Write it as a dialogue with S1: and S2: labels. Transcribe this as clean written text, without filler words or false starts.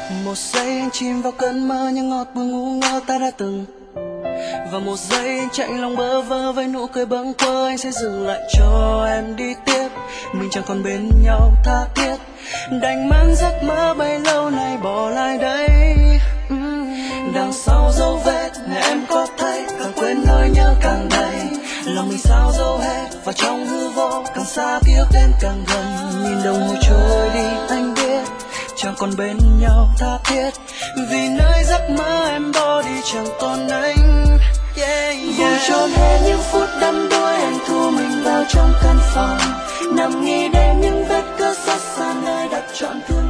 S1: Một giây anh chìm vào cơn mơ những ngọt bùi ngu ngơ ta đã từng. Và một giây anh chạy lòng bơ vơ với nụ cười bâng quơ, anh sẽ dừng lại cho em đi tiếp. Mình chẳng còn bên nhau tha thiết, đành mang giấc mơ bấy lâu nay bỏ lại đây. Đằng sau dấu vết này em có thấy, càng quên nỗi nhớ càng đầy. Lòng mình sao dấu hết và trong hư vô, càng xa ký ức đến càng gần. Nhìn đồng hồ trôi đi anh biết chẳng còn bên nhau tha thiết, vì nơi giấc mơ em bỏ đi chẳng còn anh. Vui trốn hết những phút đắm đuối, anh thu mình vào trong căn phòng, nằm nghĩ đến những vết cớ xót xa nơi đặt trọn thương.